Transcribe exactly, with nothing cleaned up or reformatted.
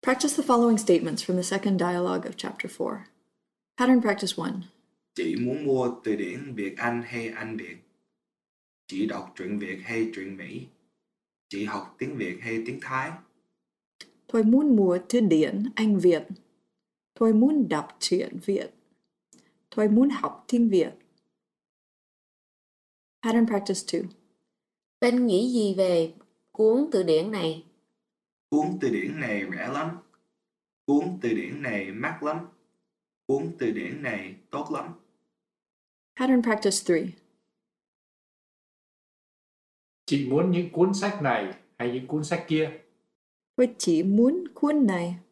Practice the following statements from the second dialogue of chapter four. Pattern practice one. Chị muốn mua từ điển Việt Anh hay Anh Việt? Chị đọc truyện Việt hay truyện Mỹ? Chị học tiếng Việt hay tiếng Thái? Tôi muốn mua từ điển Anh Việt. Tôi muốn đọc truyện Việt. Tôi muốn học tiếng Việt. Pattern practice two. Bên nghĩ gì về cuốn từ điển này? Cuốn từ điển này rẻ lắm. Cuốn từ điển này mắc lắm. Cuốn từ điển này tốt lắm. Pattern practice three. Chị muốn những cuốn sách này hay những cuốn sách kia? Tôi chỉ muốn cuốn này.